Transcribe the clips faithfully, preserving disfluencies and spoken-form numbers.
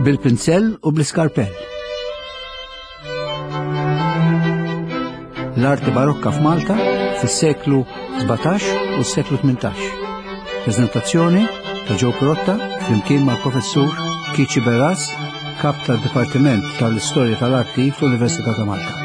bil-pinsell u bl-iskarpell. L-arti barokka f'Malta fis-seklu sebgħetax u s-seklu tmintax. Preżentazzjoni ta' Joe Perotta flimkien mal-professur Kici Berras, kap tad-Dipartiment tal-Istorja tal-Arti fl-Università ta' Malta.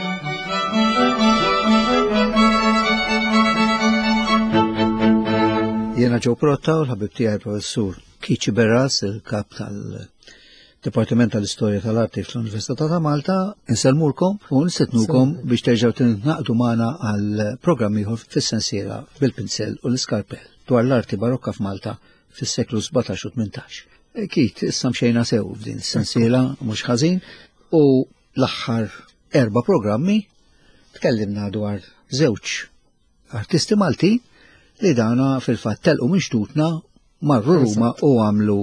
Jiena Joe Perotta u l-ħabib tiegħi professur Kici Berras, il-kap tal-Dipartiment tal-Istorja tal-Arti fl-Università ta' Malta, inselmulkom u nistednukom biex terġgħu tinaqdu magħna għal programm ieħor fis-sensiela bil-pinsell u l-iskarpell dwar l-arti barokka f'Malta fis-seklu sebgħetax u tmintax. Kit, issa mxejna sew f'din is-sensiela mhux ħażin u l-aħħar erba' programmi tkellimna dwar żewġ artisti Malti li dawna fil-fatt telqu minn xtutna marru Ruma u għamlu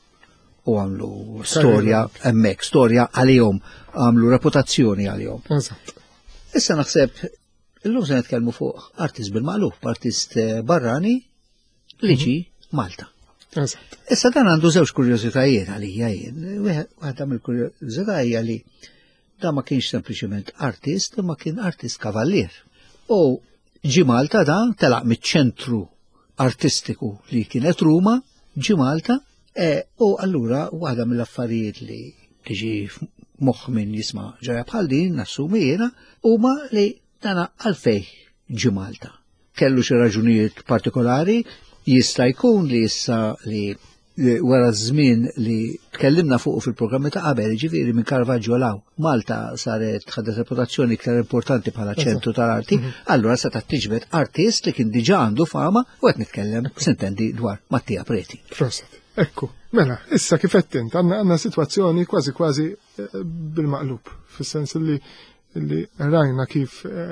u għamlu storja hemmhekk, storja għalihom, għamlu reputazzjoni għalihom. Issa naħseb illum se nitkellmu fuq artist bil-maqlub, artist barrani li ġi Malta. Issa dan għandu żewġ kurjożitajiet għalija jien. Waħda mill-kurjożità hija li da ma kienx sempliċement artist, ma kien artist kavallier. U ġi Malta da telaq miċ-ċentru artistiku li kienet Ruma, ġi Malta, u allura waħda mill-affarijiet li tiġi moħħ minn jisma' ġara bħal din nassumi jiena huma li dana għalfej ġi Malta. Kellu xi raġunijiet partikolari, jista' jkun li issa li wara żmien li tkellimna fuq fil-programmi ta' qabel, ġifieri minn Caravaggio law, Malta saret ħadet reputazzjoni iktar importanti bħala ċentru tal-arti, allura se tiġbed artist li kien diġà għandu fama u qed nitkellem sintendi dwar Mattia Preti. Proset. Ekku, mela, issa kif qed int għandna għandna sitwazzjoni kważi kważi bil-maqlub, fis-sens li li rajna kif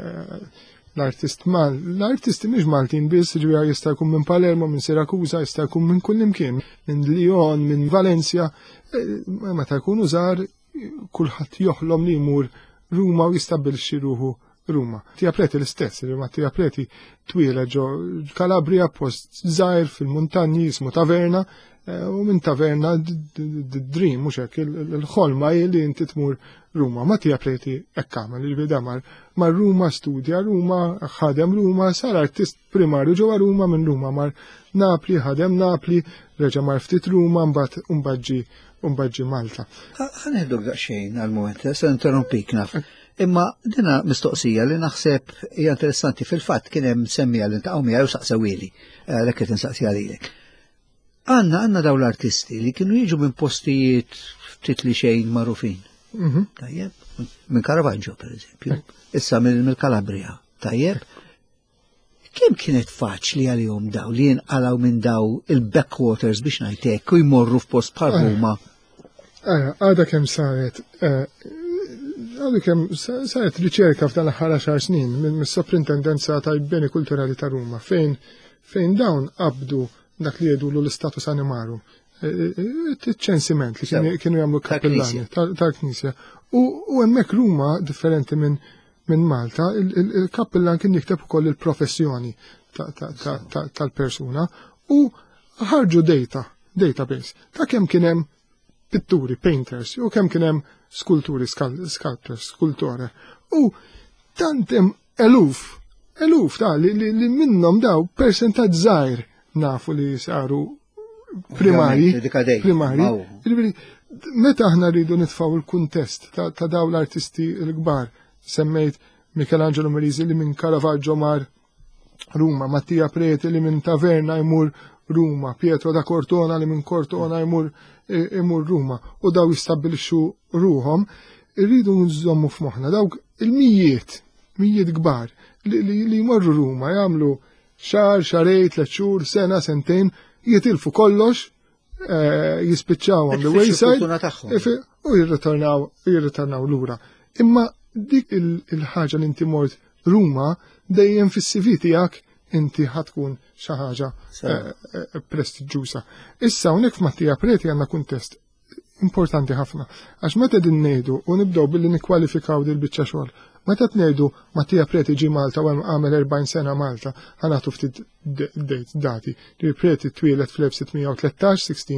l-artist mal, l-artisti mhix Maltin biss, ġifieri jista' jkun minn Palermo, minn Sirakusa, jista' jkun minn kull imkien, minn Lyon, minn Valencia, meta jkunu żgħar kulħadd joħlom li jmur Ruma u jistabbilixxi ruħu Ruma. Mattia Preti l-istess, Mattia Preti twieled ġo Kalabria post żgħir fil-muntanji jismu Taverna, u minn Taverna d-dream mhux hekk il-ħolma li inti tmur Ruma. Mattia Preti hekk għamel li bida mar Ruma studja Ruma, ħadem Ruma, sar artist primarju ġewwa Ruma minn Ruma mar Napli, ħadem Napli, reġa' mar ftit Ruma mbagħad ġi mbagħad Malta. Ħanieħdu daqsxejn għall-mument, se interrompik naf. Imma dina mistoqsija li naħseb hija interessanti fil-fatt kien hemm semmija li ntaqgħu miegħi u saqsewili, lek qed insaqsija lilek. Għandna għandna dawn l-artisti li kienu jiġu minn postijiet ftit li xejn magħrufin. Tajjeb, minn Caravaggio pereżempju, issa mill-Kalabria, tajjeb. Kemm kienet faċli għalihom daw li jinqalgħu minn daw il-backwaters biex ngħid hekk u jmorru f'post bħal Ruma? Għada kemm saret Għadu kem saret riċerka f'dan l-aħħar għaxar snin mis-Soprintendenza tal-Beni Kulturali ta' Ruma fejn fejn dawn qabdu dak li jedulu l-status animarum, il-ċensiment li kienu jagħmlu kappellani tal-Knisja. U hemmhekk Ruma differenti minn Malta, il-kappellan kien jikteb ukoll il-professjoni tal-persuna u ħarġu data, database ta' kemm kien hemm pitturi, painters, u kemm kien hemm skulturi, sculptors, skultore. U tantem eluf, eluf ta' li minnhom daw percentaġġ żgħir nafu li saru primari, primari. Meta aħna rridu nitfaw il-kuntest ta' daw l-artisti l-kbar, semmejt Michelangelo Merisi li minn Caravaggio mar Ruma, Mattia Preti li minn Taverna jmur Ruma, Pietro da Cortona li minn Cortona jmur imur Ruma, u daw jistabbilixxu ruhom, irridu nżommu f'moħħna dawk il-mijiet, mijiet kbar li jmorru Ruma jagħmlu xar, xarej, tliet xhur, sena, sentejn, jitilfu kollox, jispiċċaw on the wayside u jirritornaw lura. Imma dik il-ħaġa li inti mort Ruma dejjem fis-C V tiegħek inti ħatkun xi ħaġa prestiġjuża. Issa hawnhekk f'Mattia Preti għandna kuntest importanti ħafna, għax meta din ngħidu u nibdew billi nikkwalifikaw dil biċċa xogħol, meta tngħidu Mattia Preti ġie Malta u hemm għamel erbgħin sena Malta, ħanatu ftit dati li Preti twieled fl-sittmija u tletax, sixteen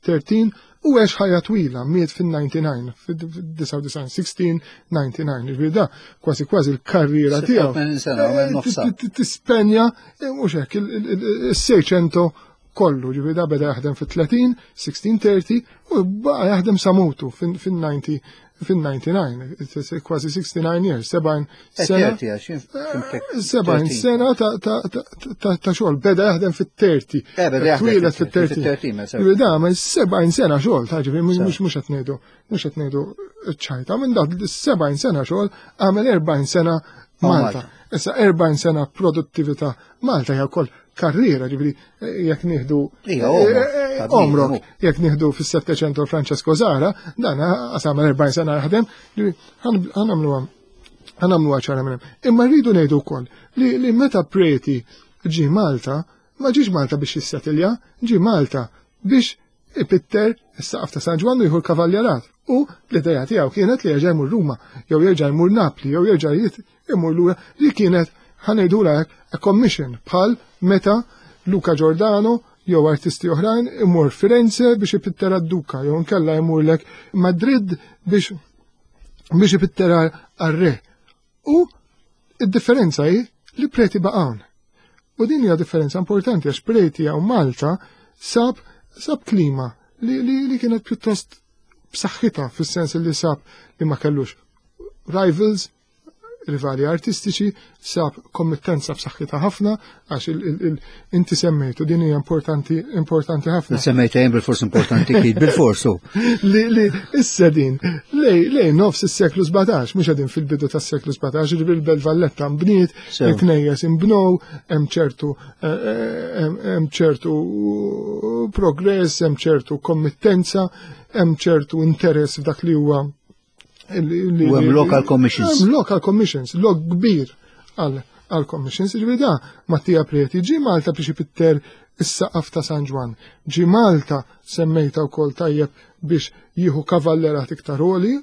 thirteen u għex ħajja twila, miet fin-ninety-nine, fid-ninety-nine, sixteen ninety-nine, ġifieri da kważi kważi l-karriera tiegħu. Tispenja mhux hekk is-sejċento kollu, ġifieri da beda jaħdem fit-thirteen, sixteen thirty u baqa' jaħdem sa mutu fin-ninety fin-ninety-nine, kważi sixty-nine years, sebgħin sena. sebgħin sena ta' xogħol, beda jaħdem fit-thirty. Twilet fit-thirty. Ġifieri da ma sebgħin sena xogħol, ta' ġifieri mhux mhux qed ngħidu, mhux qed ngħidu ċajta, minn dak sebgħin sena xogħol għamel erbgħin sena Malta. Issa erbgħin sena produttività Malta hija wkoll karriera, ġifieri jekk nieħdu omrok, jekk nieħdu fis-Settecento Francesco Zara, dan għasamel erbgħin sena jaħdem, ħanamluha ħanamluha ċara minn hemm. Imma rridu ngħidu wkoll li meta Preti ġie Malta, ma ġiex Malta biex jissettilja, ġie Malta biex ipitter is-saqaf ta' San Ġwan u jieħu l-kavaljerat. U l-idea tiegħu kienet li jerġa' jmur Ruma, jew jerġa' jmur Napli, jew jerġa' jmur lura li kienet ħanejdula a commission bħal meta Luca Giordano jew artisti oħrajn imur Firenze biex ipittera d-Duka, jew nkella jmurlek Madrid biex biex ipittera ar-re. U id-differenza hi li Preti baqawn. U din hija differenza importanti għax Preti jew Malta sab sab klima li li, li kienet pjuttost b'saħħitha fis-sens li sab li ma kellux rivals, rivali artistiċi, sab kommittenza b'saħħitha ħafna għax inti semmejtu din hija importanti importanti ħafna. Semmejta hemm bil-fors importanti kif bil-forsu. Li li issa din lej lej nofs is-seklu sebgħtax, mhux qegħdin fil-bidu tas-seklu sebgħtax, il-Belt Valletta mbniet, il-knejjes inbnew, hemm ċertu hemm ċertu progress, hemm ċertu kommittenza, hemm ċertu interess f'dak li huwa U hemm local commissions. Hemm local commissions, log kbir għal commissions. Ġifieri da Mattia Preti ġi Malta biex ipitter is-saqaf ta' San Ġwan. Ġi Malta semmejta wkoll tajjeb biex jieħu kavallerat iktar oli,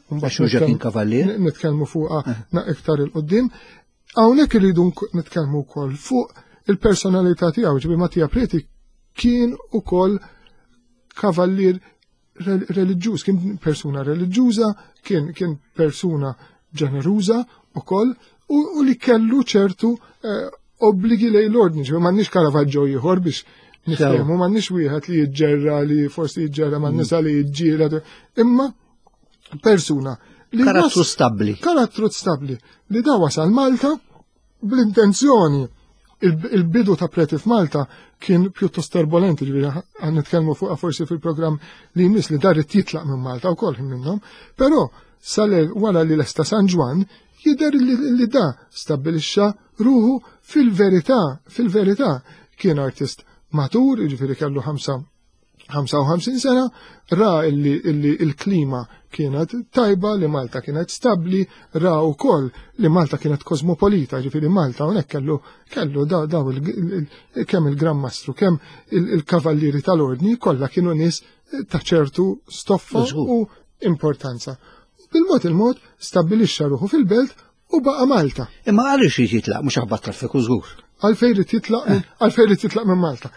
nitkellmu fuqha iktar il-qudiem. Hawnhekk iridu nitkellmu wkoll fuq il-personalità tiegħu. Ġifieri Mattia Preti kien ukoll kavallier reliġjuż, kien persuna reliġjuża, kien kien persuna ġeneruża wkoll u li kellu ċertu obbligi lejn l-ordni, ġifieri m'għandniex Caravaggio ieħor biex nifhmu, m'għandniex wieħed li jiġġerra li forsi jiġġerra man-nisa li jiġġieled, imma persuna li karattru stabbli. Karattru stabbli li da wasal Malta bl-intenzjoni. Il-bidu ta' Preti f'Malta kien pjuttost turbolenti, ġifieri għan nitkellmu fuqha forsi fil-programm li jmiss li dar jitlaq minn Malta wkoll minnhom, però sal wara li lesta San Ġwan jidher li da stabbilixxa ruħu fil-verità, fil-verità kien artist matur, ġifieri kellu ħamsa u ħamsin sena, ra illi il-klima kienet tajba, li Malta kienet stabbli, ra wkoll li Malta kienet kosmopolita, ġifieri Malta hawnhekk kellu kellu daw kemm il-Gran Mastru, kemm il-Kavallieri tal-Ordni kollha kienu nies ta' ċertu stoffa u importanza. Bil-mod il-mod stabbilixxa ruħu fil-belt u baqa' Malta. Imma għaliex irid jitlaq mhux aħbad traffiku żgur. Għalfejn irid jitlaq għalfejn irid jitlaq minn Malta.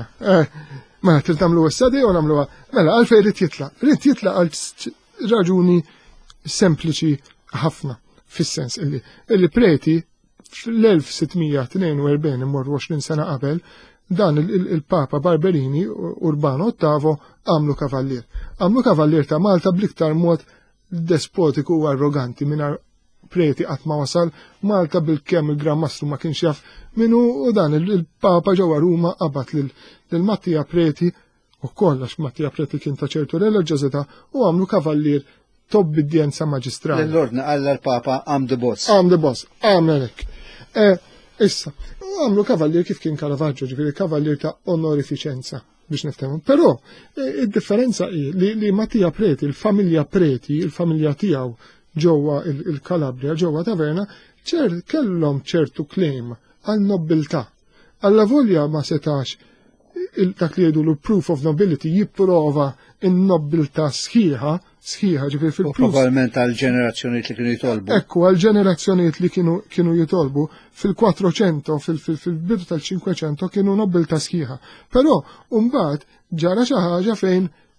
Mela trid tagħmluha s-sadi u nagħmluha. Mela għalfejn irid jitlaq. Irid jitlaq għal raġuni sempliċi ħafna fis-sens illi illi Preti fl-elf sittmija tnejn u erbgħin immorru għoxrin sena qabel dan il-Papa Barberini Urbano ottavo għamlu kavallier. Għamlu kavallier ta' Malta bl-iktar mod despotiku u arroganti mingħajr Preti qatt ma wasal Malta bil-kemm il-Gran Mastru ma kienx jaf minnu u dan il-Papa ġewwa Ruma qabad lil Mattia Preti u kollax Mattia Preti kien ta' ċertu reliġjożità u għamlu kavallier tobbidjenza maġistrali. L-ordna għalla l-Papa għam de boss. Għam de boss, għamelek. Issa, għamlu kavallier kif kien Caravaggio, ġifieri kavallier ta' onorificenza biex niftehmu. Però id-differenza hi li Mattia Preti, il-familja Preti, il-familja tiegħu ġewwa il-Kalabria, ġewwa Taverna, ċer kellhom ċertu claim għal nobiltà. Alla volja ma setax dak li jgħidu proof of nobility jipprova in-nobiltà sħiħa, sħiħa ġifieri fil-proof. Probabbilment għal ġenerazzjonijiet li kienu jitolbu. Ekku għal ġenerazzjonijiet li kienu kienu jitolbu fil-quattrocento, fil-bidu tal-cinquecento kienu nobiltà sħiħa. Però mbagħad ġara xi ħaġa fejn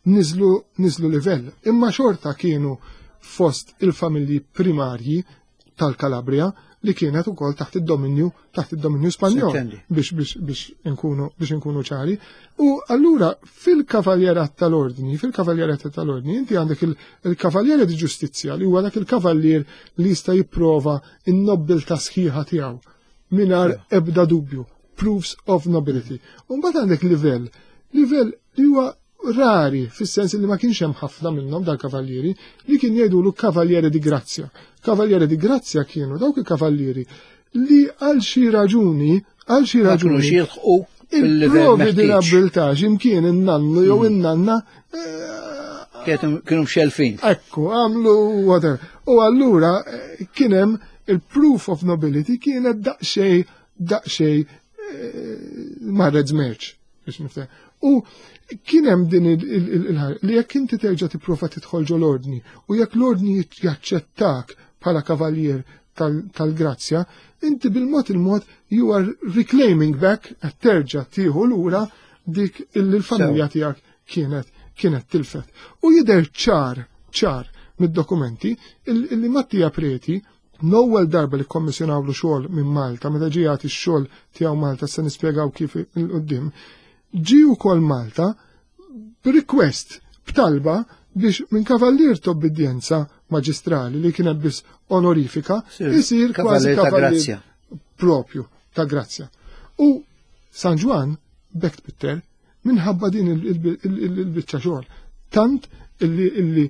niżlu niżlu livell. Imma xorta kienu fost il-familji primarji tal-Kalabria li kienet ukoll taħt id-dominju taħt id-dominju Spanjol biex biex biex inkunu biex inkunu ċari. U allura fil-kavaljerat tal-ordni, fil-kavaljerat tal-ordni, inti għandek il-kavaljer di ġustizzja li huwa dak il-kavallier li jista' jipprova in-nobiltà sħiħa tiegħu mingħajr ebda dubju, proofs of nobility. U mbagħad għandek livell, livell li huwa rari, fis-sens li ma kienx hemm ħafna minnhom dal-kavallieri li kien jgħidulu kavallieri di Grazia. Kavallieri di Grazia kienu dawk il-kavallieri li għal xi raġuni, għal xi raġuni il-provi di l-abilità x'imkien in-nannu jew in-nanna kienu mxelfin. Ekku, għamlu whatever. U allura kien hemm il-proof of nobility kienet daqsxejn daqsxejn marred żmerġ biex nifteh. U kien hemm din il-ħar li jekk inti terġa' tipprova tidħol ġol ordni u jekk l-ordni jaċċettak bħala kavallier tal-Grazzja, inti bil-mod il-mod you are reclaiming back qed terġa' tieħu lura dik il-familja tiegħek kienet kienet tilfet. U jidher ċar ċar mid-dokumenti illi Mattia Preti l-ewwel darba li kommissjonawlu xogħol minn Malta, meta ġie jagħti x-xogħol tiegħu Malta se nispjegaw kif il-qudiem, ġi wkoll Malta b'request b'talba biex minn kavallier ta' obbedjenza maġistrali li kienet biss onorifika isir kważi kavallier propju ta' Grazzja. U San Juan bekt bitter minħabba din il-biċċa xogħol. Tant illi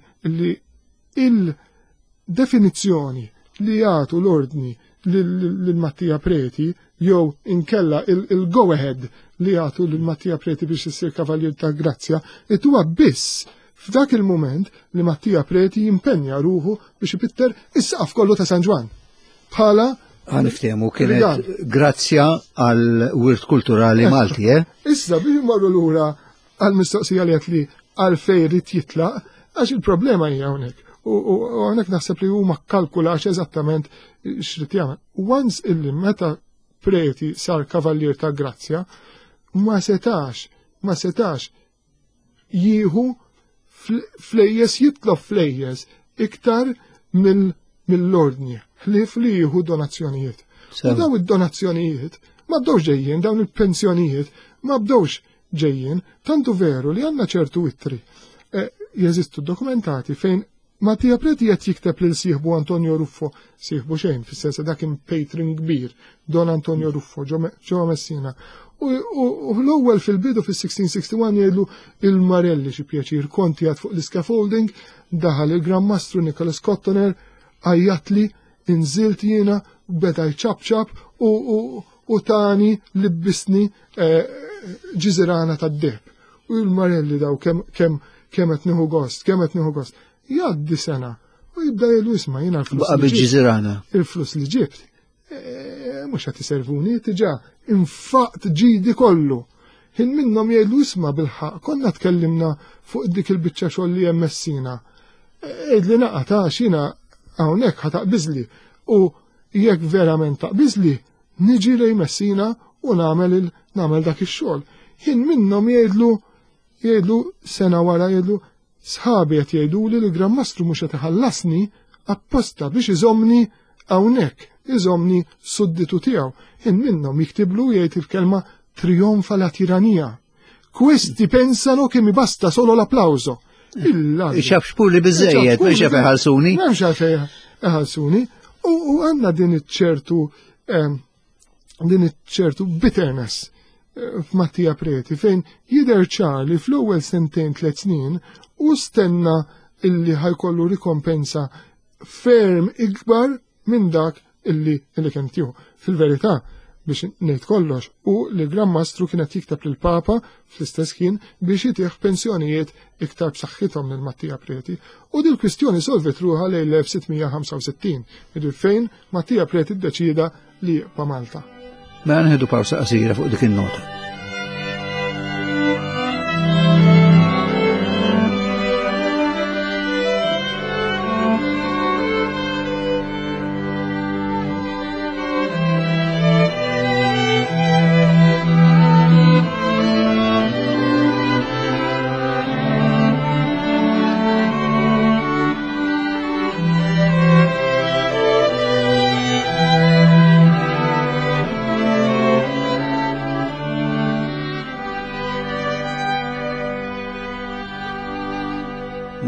il-definizzjoni li jagħtu l-ordni lil Mattia Preti jew inkella il-go ahead li jagħtu lil Mattia Preti biex isir kavallier ta' Grazzja, it huwa biss f'dak il-moment li Mattia Preti jimpenja ruħu biex ipitter is-saqaf kollu ta' San Juan. Bħala Għaniftemu kienet Grazzja għal wirt kulturali Malti, eh? Issa biex marru lura għal-mistoqsija li għat li għal-fej rit jitlaq, għax il-problema hija hawnhekk. U hawnhekk naħseb li huma kalkulax eżattament x'rid jagħmel. Once illi meta Preti sar kavallier ta' Grazzja, ma setax, ma setax jieħu flejjes jitlob flejjes iktar mill-ordni. Ħlief li jieħu donazzjonijiet. U daw id-donazzjonijiet ma bdewx ġejjin, dawn il-pensjonijiet ma bdewx ġejjin, tantu veru li għandna ċertu ittri. Jeżistu dokumentati fejn Mattia Preti qed jikteb lil sieħbu Antonio Ruffo, sieħbu xejn, fis-sens dak patron kbir, Don Antonio Ruffo, ġewwa Messina. U l-ewwel fil-bidu fis-sixteen sixty-one jgħidu il-Marelli xi pjaċir konti għad fuq l-scaffolding, daħal il-Gran Mastru Nicholas Cottoner għajjatli inżilt jiena beda jċabċab u tani libbisni ġizirana tad-deb. U il-Marelli daw kemm qed nieħu gost, kemm qed nieħu gost. Jgħaddi sena u jibda jgħidu isma' jiena l-flus il-flus li ġibt. Mhux qed iservuni tiġà infaqt ġidi kollu. Hin minnhom jgħidu isma' bil-ħaq konna tkellimna fuq dik il-biċċa xogħol li hemm Messina. Ejdli naqata xina hawnhekk ħataqbiżli u jekk verament taqbiżli niġi lej Messina u nagħmel nagħmel dak ix-xogħol. Jien minnhom jgħidlu jgħidlu sena wara jgħidlu sħabi qed jgħiduli li Gran Mastru mhux qed iħallasni apposta biex iżommni hawnhekk, iżommni sudditu tiegħu. Jien minnhom jiktiblu jgħid il-kelma trionfa la tiranija. Questi pensano che mi basta solo l'applauso. Ixaf xpulli bizzejiet, ma xaf eħalsuni. Ma xaf eħalsuni. U għanna din iċ-ċertu din iċ-ċertu bitterness f'Mattia Preti fejn jidher ċar li fl-ewwel sentejn tliet snin u stenna illi ħajkollu rikompensa ferm ikbar minn dak illi illi kien tieħu. Fil-verità biex ngħid kollox u li Gran Mastru kienet jikteb lil Papa fl-istess ħin biex jitieħ pensjonijiet iktar b'saħħithom lil Mattia Preti u dil kwistjoni solvet ruħha lejn l-elf sittmija ħamsa u sittin, fejn Mattia Preti ddeċida li jibqa' Malta. Ma nħedu pawsa qasira fuq dik in-nota.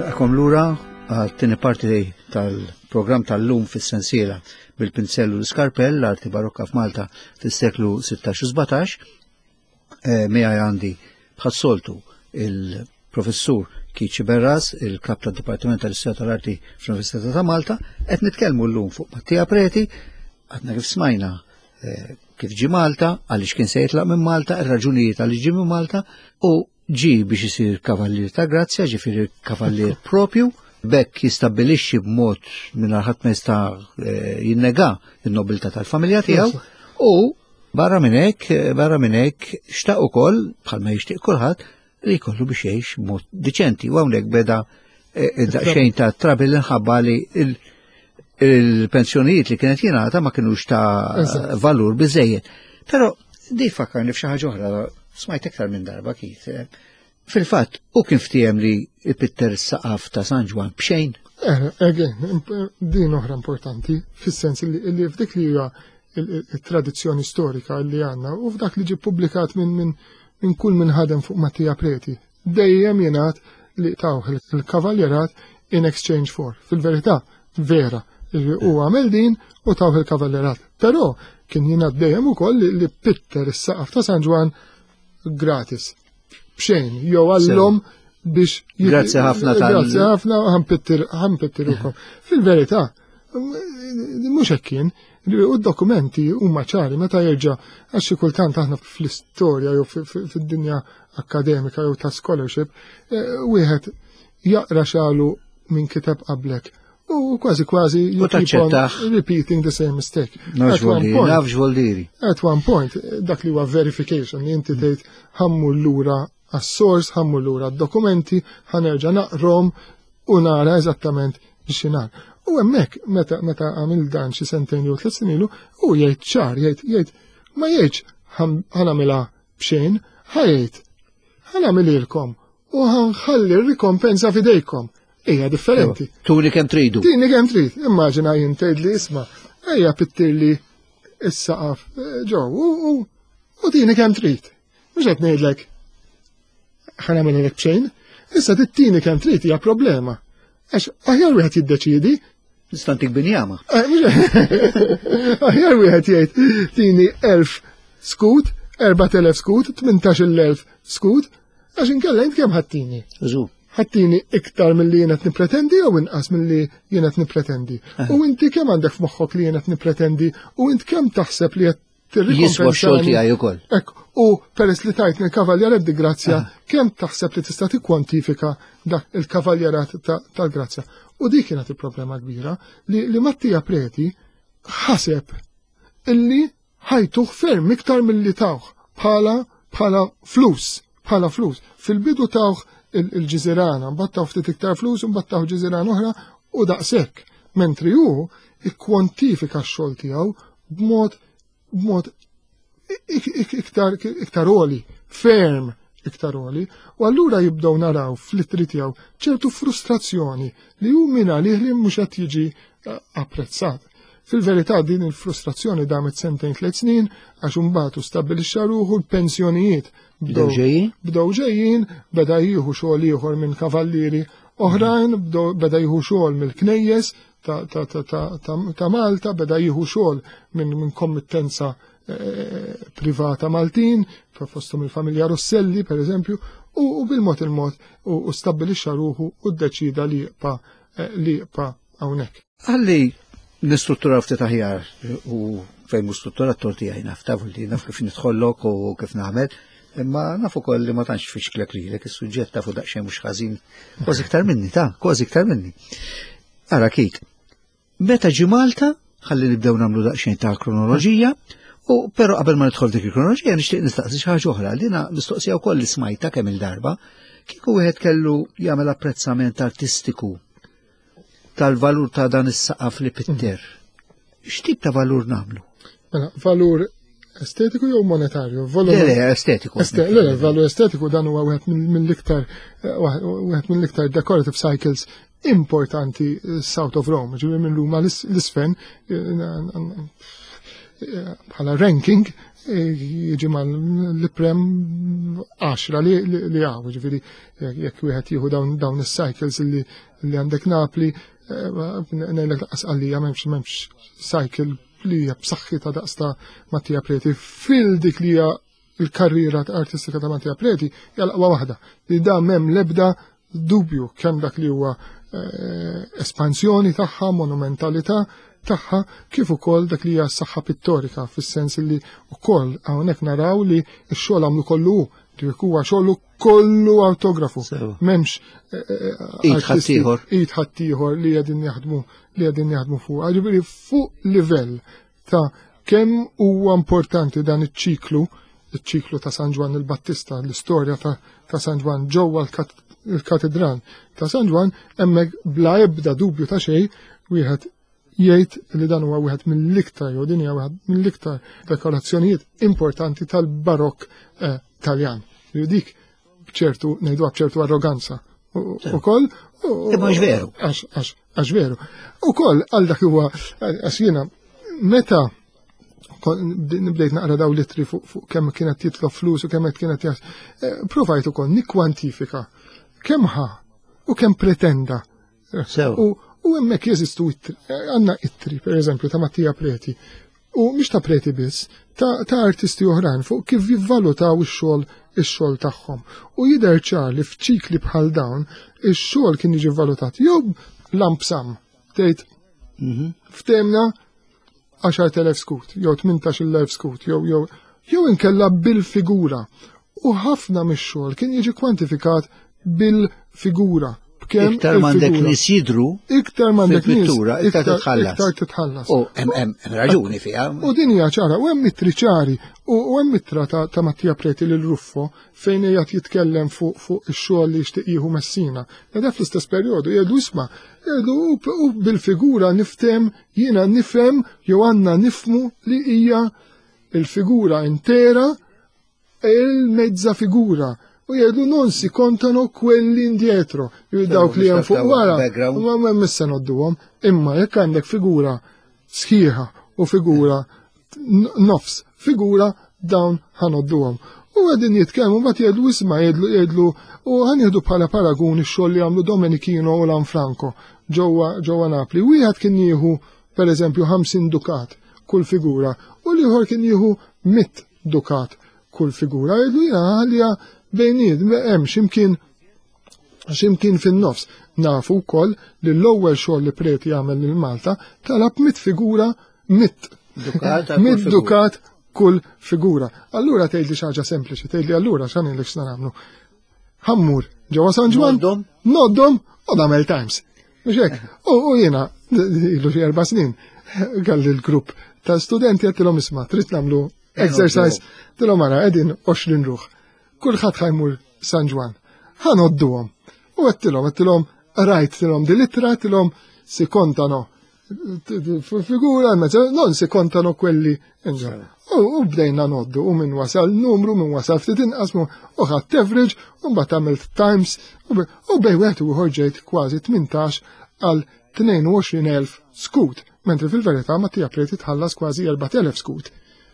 Nilqakom lura għal-tieni parti tal-programm tal-lum fis-sensiela bil-pinsell u l-iskarpell l-arti barokka f'Malta fis-seklu sittax u sbatax. Miegħi għandi bħas-soltu il-professur Kiċi Berras, il-kap tad-Dipartiment tal-Istorja tal-Arti fl-Università ta' Malta, qed nitkellmu llum fuq Mattia Preti, għadna kif smajna kif ġi Malta, għaliex kien se jitlaq minn Malta, ir-raġunijiet għaliex ġi minn Malta, u ġi biex isir kavallier ta' Grazzja, ġifieri kavallier propju, bekk jistabbilixxi b'mod mingħajr ħadd ma jista' jinnega n-nobiltà tal-familja tiegħu, u barra minn hekk, barra minn hekk xtaq ukoll bħalma jixtieq kulħadd li jkollu biex jgħix b'mod diċenti, u hawnhekk beda daqsxejn ta' trabil inħabba li il-pensjonijiet li kienet jingħata ma kinux ta' valur biżejjed. Però di fakkarni f'xi ħaġa oħra, smajt iktar minn darba kif. Fil-fatt, u kien ftiem li Pitter saqaf ta' San Ġwan b'xejn? Again, din oħra importanti, fis-sens li f'dik li hija il-tradizzjoni storika li għandna u f'dak li ġie publikat minn minn kull minn ħadem fuq Mattia Preti. Dejjem jingħad li tawh il-kavaljerat in exchange for. Fil-verità, vera, u għamel din u tawh il-kavaljerat. Però kien jingħad dejjem ukoll li Pitter is-saqaf ta' San Ġwan gratis. B'xejn, jew għallhom biex Grazzi ħafna tal. Grazzi ħafna ħampittirukom. Fil-verità, mhux hekk kien. U d-dokumenti huma ċari meta jerġa' għax xi kultant aħna fl-istorja jew fid-dinja akademika jew ta' scholarship, wieħed jaqra xalu minn kiteb qablek. U kważi kważi you keep on repeating the same mistake. Nafx vuol-diri. At one point, dak li huwa verification, li inti tgħid ħammu lura għas-sors, ħammu lura d-dokumenti, ħanerġa' naqrom u nara eżattament x'inar. U hemmhekk meta meta għamil dan xi sentejn jew tliet snin ilu, u jgħid ċar, jgħid jgħid ma jgħidx ħanagħmilha b'xejn, ħajjed ħanagħmililkom u ħanħalli r-rikompensa f'idejkom. Hija differenti. Tuni kemm tridu. Tini kemm trid. Immaġina jien tgħidli isma' ejja pittirli is-saqaf ġew u tini kemm trid. Mhux qed ngħidlek ħanagħmilek b'xejn. Issa tittini kemm trid hija problema. Għax aħjar wieħed jiddeċiedi. Nistantik binjama. Aħjar wieħed jgħid tini elf skut, erba' elef skut, tmintax-il elf skut, għax inkella int kemm ħattini. Ħattini iktar milli jien qed nippretendi jew inqas milli jien qed nippretendi. U inti kemm għandek f'moħħok li jien qed nippretendi u int kemm taħseb li qed jiswa x-xogħol tiegħi wkoll. Ekk, u peress li tajtni l-kavaljerat di Grazzja, kemm taħseb li tista' tikkwantifika dak il-kavaljerat tal-Grazzja. U dik kienet il-problema kbira li Mattia Preti ħaseb illi ħajtuh ferm iktar milli tawh bħala bħala flus, bħala flus. Fil-bidu tawh il-ġiżirana, mbagħad tawh ftit iktar flus u mbagħad tawh ġiżirana oħra u daqshekk. Mentri hu ikkwantifika x-xogħol tiegħu b'mod b'mod iktar oli, ferm iktar oli, u allura jibdew naraw fl-ittri tiegħu ċertu frustrazzjoni li hu minn għalih li mhux qed jiġi apprezzat. Fil-verità din il-frustrazzjoni damet sentejn tliet snin għax imbagħad stabbilixxa ruħu l-pensjonijiet bdew ġejjin, beda jieħu xogħol ieħor minn kavallieri oħrajn, beda jieħu xogħol mill-knejjes ta' Malta, beda jieħu xogħol minn kommittenza privata Maltin, fosthom il-familja Rosselli per eżempju, u bil-mod il-mod u stabbilixxa ruħu u ddeċida li jibqa' hawnhekk. Ħalli nistrutturaw ftit aħjar u fejn mhu struttura t-tortija naf taf li naf kif nidħollok u kif nagħmel, imma naf ukoll li ma tantx fixklek lilek is-suġġett tafu daqsxejn mhux ħażin, kważi iktar minni ta' kważi iktar minni. Ara Kit, meta ġi Malta, ħalli nibdew nagħmlu daqsxejn ta' kronoloġija, u però qabel ma nidħol dik il-kronoloġija nixtieq nistaqsi xi ħaġa oħra, li mistoqsija wkoll li smajta kemm il-darba, kieku wieħed kellu jagħmel apprezzament artistiku tal-valur ta' dan is-saqaf li Pitter. X'tip ta' valur nagħmlu? Mela, valur estetiku jew monetarju? Le, le, estetiku. Le, valur estetiku dan huwa wieħed mill-iktar wieħed mill-iktar decorative cycles importanti south of Rome, ġifieri minn Ruma l-isfen bħala ranking jiġi mal-prem għaxra li għaw, ġifiri, jekk wieħed jieħu dawn is-cycles li għandek Napli, ngħidlek laqas għalija m'hemmx m'hemmx cycle li hija b'saħħitha daqsta Mattia Preti fil-dik li hija l-karriera artistika ta' Mattia Preti hija l-aqwa waħda. Li dan m'hemm l-ebda dubju kemm dak li huwa espansjoni tagħha, monumentalità tagħha, kif ukoll dak li hija s-saħħa pittorika fis-sens li wkoll hawnhekk naraw li x-xogħol għamlu kollu dik huwa xogħlu kollu autografu. M'hemmx id ħaddieħor id ħaddieħor li qegħdin jaħdmu li qegħdin jaħdmu fuq. Ġifieri fuq livell ta' kemm huwa importanti dan iċ-ċiklu, iċ-ċiklu ta' San Ġwan il-Battista, l-istorja ta' San Ġwan ġewwa il-katedral ta' San Ġwan, hemmhekk bla ebda dubju ta' xejn wieħed jgħid li dan huwa wieħed mill-iktar jew din hija wieħed mill-iktar dekorazzjonijiet importanti tal-barokk Taljan. Dik b'ċertu ngħiduha b'ċertu arroganza. Ukoll imma veru. Għax veru. Ukoll għal dak huwa għax jiena meta nibdejt naqra daw litri fuq kemm kienet titlob flus u kemm kienet provajt ukoll nikkwantifika kemm ħa u kemm pretenda. U hemmhekk jeżistu ittri, għandna ittri, pereżempju ta' Mattia Preti, u mhix ta' Preti biss, ta' artisti oħrajn fuq kif jivvalutaw ix-xogħol ix-xogħol tagħhom. U jidher ċar li f'ċikli bħal dawn ix-xogħol kien jiġi valutat jew lamp sam, tgħid ftemna għaxar elef skut, jew tmintax elef skut, jew jew jew inkella bil-figura. U ħafna mix-xogħol kien jiġi kwantifikat bil-figura. Iktar m'għandek nies jidru, iktar m'għandek nies, iktar titħallas. Iktar titħallas. U hemm raġuni fiha. U din hija ċara, u hemm mitri ċari, u hemm mitra ta' Mattia Preti lil Ruffo fejn qiegħed jitkellem fuq ix-xogħol li jixtieq jieħu Messina. Qiegħda fl-istess perjodu jgħidu isma' jgħidu u bil-figura nifhem jiena nifhem jew għandna nifmu li hija il-figura intera e il-mezza figura. U jgħidu non si kontano quelli indietro, dawk li hemm fuq wara, ma missa nodduhom, imma jekk għandek figura sħiħa u figura nofs, figura dawn ħanodduhom. U għedin jitkellmu mbagħad jgħidu isma' jgħidlu jgħidlu u ħanieħdu bħala paragun ix-xogħol li għamlu Domenichino u Lanfranco ġewwa ġewwa Napli. Wieħed kien jieħu pereżempju ħamsin dukat kull figura u l-ieħor kien jieħu mitt dukat kull figura. Jgħidu jiena ħalija bejniet, hemm x'imkien x'imkien fin-nofs. Nafu wkoll li l-ewwel xogħol li Preti jagħmel lil Malta talab mit figura mit mit dukat kull figura. Allura tgħidli xi ħaġa sempliċi, tgħidli allura x'għamilek x'na nagħmlu. Ħammur ġewwa San Ġwan, noddhom u nagħmel times. Mhux hekk. U jiena ilu xi erba' snin galli l-grupp ta' studenti għedtilhom isma' trid nagħmlu exercise, tilhom ara qegħdin għoxrin ruħ. Kulħadd ħajmur San Ġwan. Ħanodduhom. U għettilhom, għettilhom, rajt tilhom di litra, tilhom si kontano. Figura, non si kontano quelli. U bdejna noddu, u minn wasal numru, minn wasal ftit inqasmu, u ħadd average, u mbagħad għamilt times, u bej wieħed u ħorġejt kważi tmintax għal tnejn u għoxrin elf skut, mentri fil-verità Mattia Preti tħallas kważi erba' elef skut.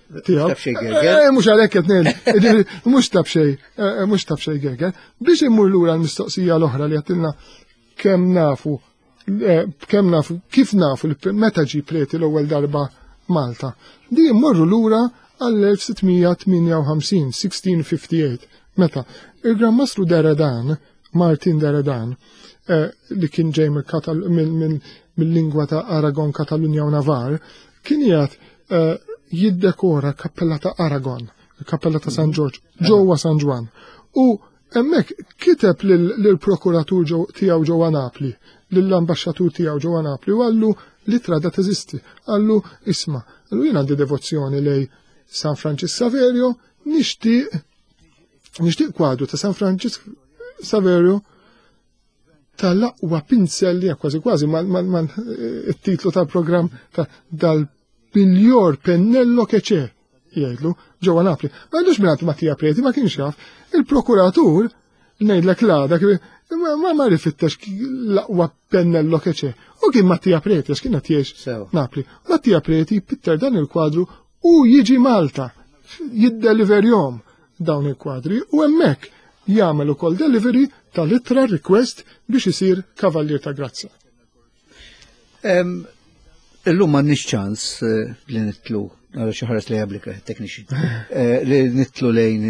Mux għalek jtnejn, mux tab xej, mux tab xej Gerger, biex immur lura l-mistoqsija l-oħra li għatilna kem nafu, kem nafu, kif nafu li meta ġi Preti l-ewwel darba Malta. Di immorru lura għall-elf sittmija tminja u ħamsin, sixteen fifty-eight, meta il-Gran Deredan, Martin Deredan, li kien ġej mill-lingwa ta' Aragon, Katalunja u Navar, kien jgħat jiddekora kappella ta' Aragon, kappella ta' San Giorgio, ġewwa San Ġwan. U hemmhekk kiteb lill-prokuratur tiegħu ġewwa Napli, lill-ambaxxatur tiegħu ġewwa Napli u għallu litra da teżisti. Għallu isma', għallu jien għandi devozzjoni lej San Francis Saverio, nixtieq nixtieq kwadru ta' San Francis Saverio tal-aqwa pinzelli, kważi kważi man it-titlu tal-programm dal Miglior pennello che c'è, jgħidlu, ġewwa Napli. Ma għandux minn Mattia Preti, ma kienx jaf. Il-prokuratur, ngħidlek l-għada, ma ma rifittex l-aqwa pennello che c'è. U kien Mattia Preti, għax kien qed jgħix Napli. Mattia Preti pitter dan il-kwadru u jiġi Malta. jiddeliverjom dawn il-kwadri u hemmhekk jagħmel ukoll delivery tal-ittra request biex isir kavallier ta' grazza. Illum m'għandniex ċans li nitlu għal xi ħares li jabblika tekniċi li nitlu lejn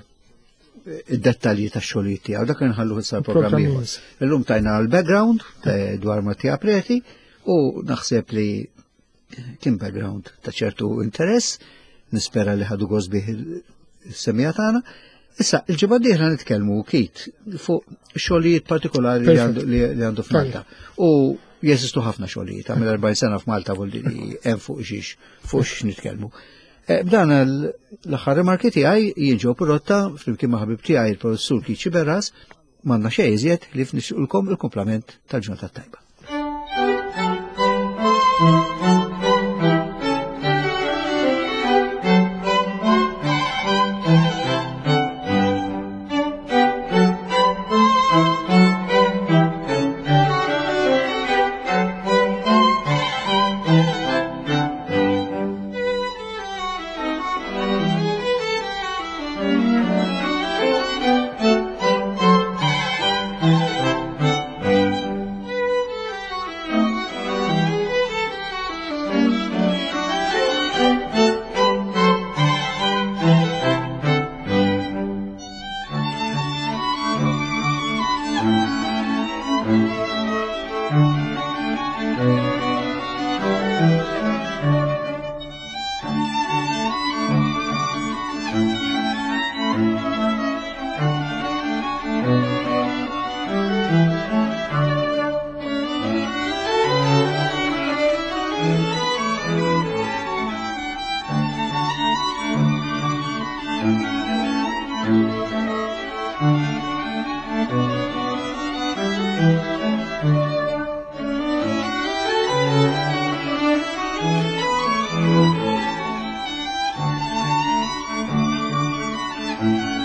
il-dettalji tax-xogħlijiet tiegħu dak inħallu sar programm ieħor. Illum tajna l-background dwar Mattia Preti u naħseb li kien background ta' ċertu interess, nispera li ħadu goż bih is-semija tagħna. Issa, il-ġimgħa d-dieħla nitkellmu kit fuq xogħlijiet partikolari li għandu f'Malta. U jeżistu ħafna xogħlijiet, għamil erbgħin sena f'Malta voldi li hemm fuq xiex, fuq xiex nitkellmu. B'dan l-aħħar remarki tiegħi jiġu prodotta flimkien ma' ħabib tiegħi il-professur Kiċi Berras m'għandna xejn iżjed li fnixqulkom il-komplament tal-ġurnata tajba. Thank you.